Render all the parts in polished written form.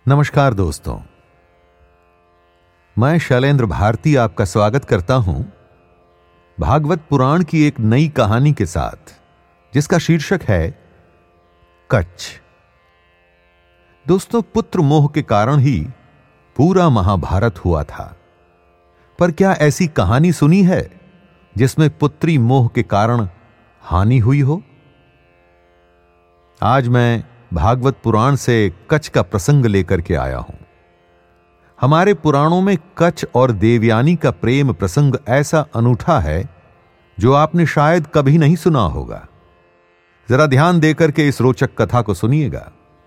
नमस्कार दोस्तों, मैं शैलेंद्र भारती आपका स्वागत करता हूं भागवत पुराण की एक नई कहानी के साथ, जिसका शीर्षक है कच्छ। दोस्तों, पुत्र मोह के कारण ही पूरा महाभारत हुआ था। पर क्या ऐसी कहानी सुनी है जिसमें पुत्री मोह के कारण हानि हुई हो? आज मैं भागवत पुराण से कच्छ का प्रसंग लेकर के आया हूं। हमारे पुराणों में कच्छ और देवयानी का प्रेम प्रसंग ऐसा अनूठा है जो आपने शायद कभी नहीं सुना होगा। जरा ध्यान देकर के इस रोचक कथा को सुनिएगा।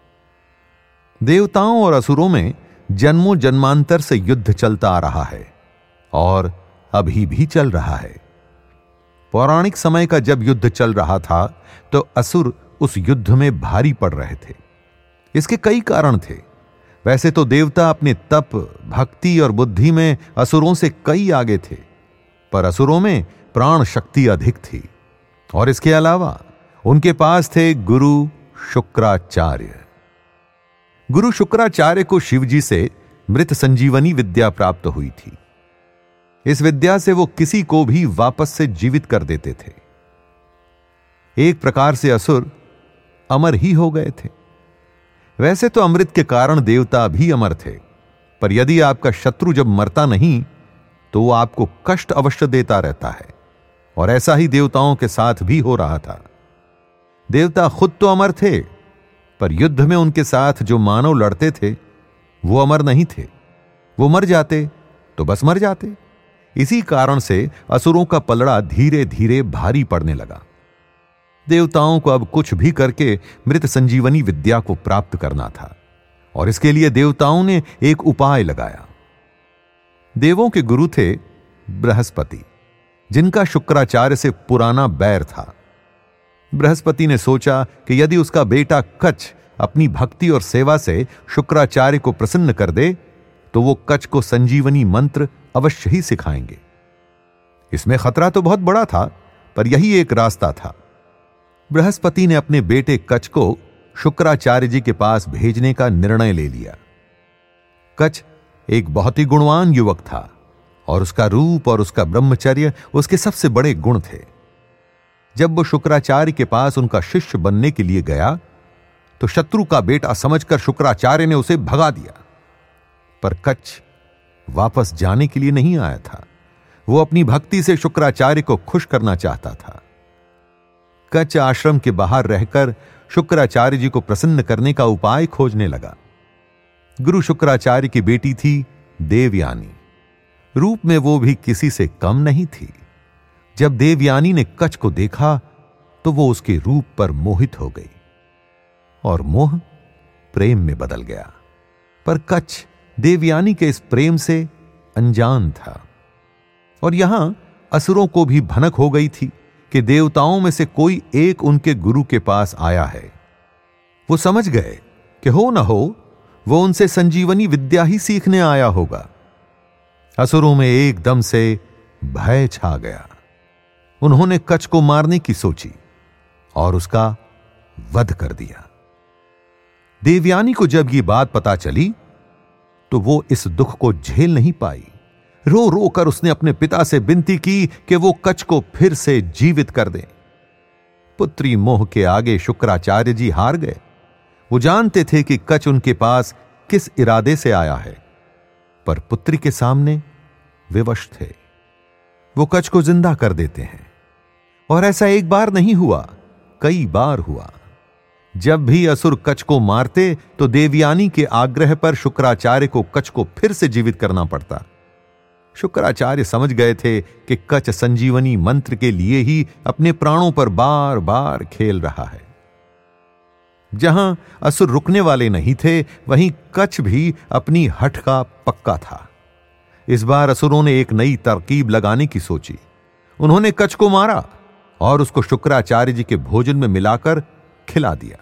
देवताओं और असुरों में जन्मों जन्मांतर से युद्ध चलता आ रहा है और अभी भी चल रहा है। पौराणिक समय का जब युद्ध चल रहा था तो असुर उस युद्ध में भारी पड़ रहे थे। इसके कई कारण थे। वैसे तो देवता अपने तप, भक्ति और बुद्धि में असुरों से कई आगे थे, पर असुरों में प्राण शक्ति अधिक थी और इसके अलावा उनके पास थे गुरु शुक्राचार्य। गुरु शुक्राचार्य को शिवजी से मृत संजीवनी विद्या प्राप्त हुई थी। इस विद्या से वो किसी को भी वापस से जीवित कर देते थे। एक प्रकार से असुर अमर ही हो गए थे। वैसे तो अमृत के कारण देवता भी अमर थे, पर यदि आपका शत्रु जब मरता नहीं तो वो आपको कष्ट अवश्य देता रहता है, और ऐसा ही देवताओं के साथ भी हो रहा था। देवता खुद तो अमर थे, पर युद्ध में उनके साथ जो मानव लड़ते थे वो अमर नहीं थे। वो मर जाते तो बस मर जाते। इसी कारण से असुरों का पलड़ा धीरे धीरे भारी पड़ने लगा। देवताओं को अब कुछ भी करके मृत संजीवनी विद्या को प्राप्त करना था, और इसके लिए देवताओं ने एक उपाय लगाया। देवों के गुरु थे बृहस्पति, जिनका शुक्राचार्य से पुराना बैर था। बृहस्पति ने सोचा कि यदि उसका बेटा कच्छ अपनी भक्ति और सेवा से शुक्राचार्य को प्रसन्न कर दे तो वो कच्छ को संजीवनी मंत्र अवश्य ही सिखाएंगे। इसमें खतरा तो बहुत बड़ा था, पर यही एक रास्ता था। बृहस्पति ने अपने बेटे कच्छ को शुक्राचार्य जी के पास भेजने का निर्णय ले लिया। कच्छ एक बहुत ही गुणवान युवक था और उसका रूप और उसका ब्रह्मचर्य उसके सबसे बड़े गुण थे। जब वो शुक्राचार्य के पास उनका शिष्य बनने के लिए गया तो शत्रु का बेटा समझकर शुक्राचार्य ने उसे भगा दिया। पर कच्छ वापस जाने के लिए नहीं आया था। वो अपनी भक्ति से शुक्राचार्य को खुश करना चाहता था। कच्छ आश्रम के बाहर रहकर शुक्राचार्य जी को प्रसन्न करने का उपाय खोजने लगा। गुरु शुक्राचार्य की बेटी थी देवयानी। रूप में वो भी किसी से कम नहीं थी। जब देवयानी ने कच्छ को देखा तो वो उसके रूप पर मोहित हो गई और मोह प्रेम में बदल गया। पर कच्छ देवयानी के इस प्रेम से अनजान था, और यहां असुरों को भी भनक हो गई थी कि देवताओं में से कोई एक उनके गुरु के पास आया है। वो समझ गए कि हो न हो वो उनसे संजीवनी विद्या ही सीखने आया होगा। असुरों में एकदम से भय छा गया। उन्होंने कच्छ को मारने की सोची और उसका वध कर दिया। देवयानी को जब ये बात पता चली तो वो इस दुख को झेल नहीं पाई। रो रो कर उसने अपने पिता से विनती की कि वो कच्छ को फिर से जीवित कर दें। पुत्री मोह के आगे शुक्राचार्य जी हार गए। वो जानते थे कि कच्छ उनके पास किस इरादे से आया है, पर पुत्री के सामने विवश थे। वो कच्छ को जिंदा कर देते हैं, और ऐसा एक बार नहीं हुआ, कई बार हुआ। जब भी असुर कच्छ को मारते तो देवयानी के आग्रह पर शुक्राचार्य को कच्छ को फिर से जीवित करना पड़ता। शुक्राचार्य समझ गए थे कि कच्छ संजीवनी मंत्र के लिए ही अपने प्राणों पर बार बार खेल रहा है। जहां असुर रुकने वाले नहीं थे, वहीं कच्छ भी अपनी हठ का पक्का था। इस बार असुरों ने एक नई तरकीब लगाने की सोची। उन्होंने कच्छ को मारा और उसको शुक्राचार्य जी के भोजन में मिलाकर खिला दिया।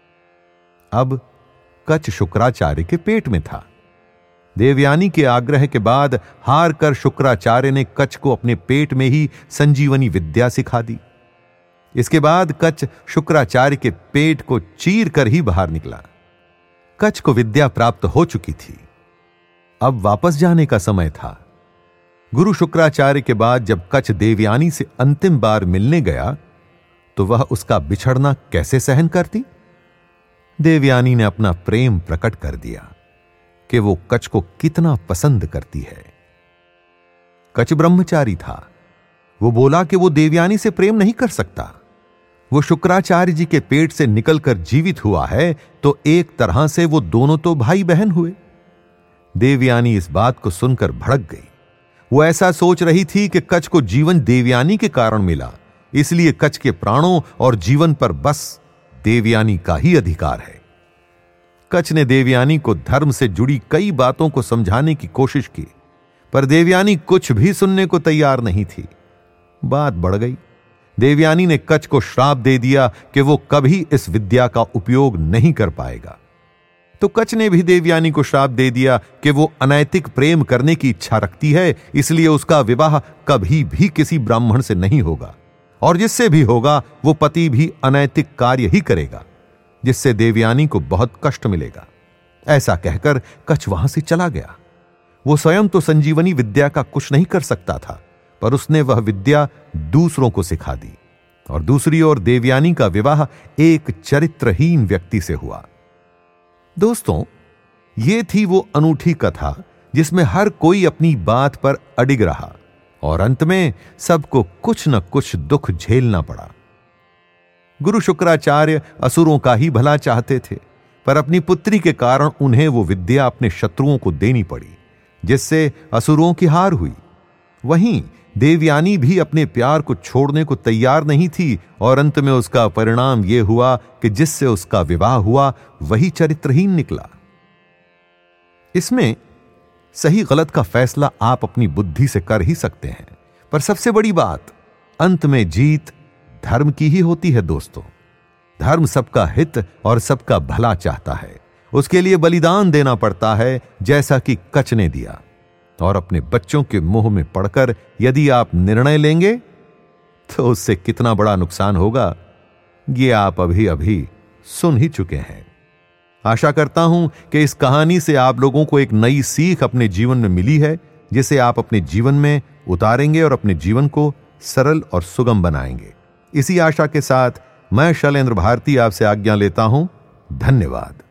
अब कच्छ शुक्राचार्य के पेट में था। देवयानी के आग्रह के बाद हार कर शुक्राचार्य ने कच्छ को अपने पेट में ही संजीवनी विद्या सिखा दी। इसके बाद कच्छ शुक्राचार्य के पेट को चीर कर ही बाहर निकला। कच को विद्या प्राप्त हो चुकी थी। अब वापस जाने का समय था। गुरु शुक्राचार्य के बाद जब कच देवयानी से अंतिम बार मिलने गया तो वह उसका बिछड़ना कैसे सहन करती। देवयानी ने अपना प्रेम प्रकट कर दिया कि वो कच को कितना पसंद करती है। कच ब्रह्मचारी था। वो बोला कि वो देवयानी से प्रेम नहीं कर सकता। वो शुक्राचार्य जी के पेट से निकलकर जीवित हुआ है तो एक तरह से वो दोनों तो भाई बहन हुए। देवयानी इस बात को सुनकर भड़क गई। वो ऐसा सोच रही थी कि कच को जीवन देवयानी के कारण मिला, इसलिए कच के प्राणों और जीवन पर बस देवयानी का ही अधिकार है। कच ने देवयानी को धर्म से जुड़ी कई बातों को समझाने की कोशिश की, पर देवयानी कुछ भी सुनने को तैयार नहीं थी। बात बढ़ गई। देवयानी ने कच को श्राप दे दिया कि वो कभी इस विद्या का उपयोग नहीं कर पाएगा। तो कच ने भी देवयानी को श्राप दे दिया कि वो अनैतिक प्रेम करने की इच्छा रखती है, इसलिए उसका विवाह कभी भी किसी ब्राह्मण से नहीं होगा, और जिससे भी होगा वो पति भी अनैतिक कार्य ही करेगा, जिससे देवयानी को बहुत कष्ट मिलेगा। ऐसा कहकर कच वहां से चला गया। वो स्वयं तो संजीवनी विद्या का कुछ नहीं कर सकता था, पर उसने वह विद्या दूसरों को सिखा दी। और दूसरी ओर देवयानी का विवाह एक चरित्रहीन व्यक्ति से हुआ। दोस्तों, यह थी वो अनूठी कथा जिसमें हर कोई अपनी बात पर अडिग रहा और अंत में सबको कुछ न कुछ दुख झेलना पड़ा। गुरु शुक्राचार्य असुरों का ही भला चाहते थे, पर अपनी पुत्री के कारण उन्हें वो विद्या अपने शत्रुओं को देनी पड़ी, जिससे असुरों की हार हुई। वहीं देवयानी भी अपने प्यार को छोड़ने को तैयार नहीं थी और अंत में उसका परिणाम यह हुआ कि जिससे उसका विवाह हुआ वही चरित्रहीन निकला। इसमें सही गलत का फैसला आप अपनी बुद्धि से कर ही सकते हैं, पर सबसे बड़ी बात, अंत में जीत धर्म की ही होती है। दोस्तों, धर्म सबका हित और सबका भला चाहता है। उसके लिए बलिदान देना पड़ता है, जैसा कि कच ने दिया। और अपने बच्चों के मुंह में पड़कर यदि आप निर्णय लेंगे तो उससे कितना बड़ा नुकसान होगा, ये आप अभी अभी सुन ही चुके हैं। आशा करता हूं कि इस कहानी से आप लोगों को एक नई सीख अपने जीवन में मिली है, जिसे आप अपने जीवन में उतारेंगे और अपने जीवन को सरल और सुगम बनाएंगे। इसी आशा के साथ मैं शैलेंद्र भारती आपसे आज्ञा लेता हूं। धन्यवाद।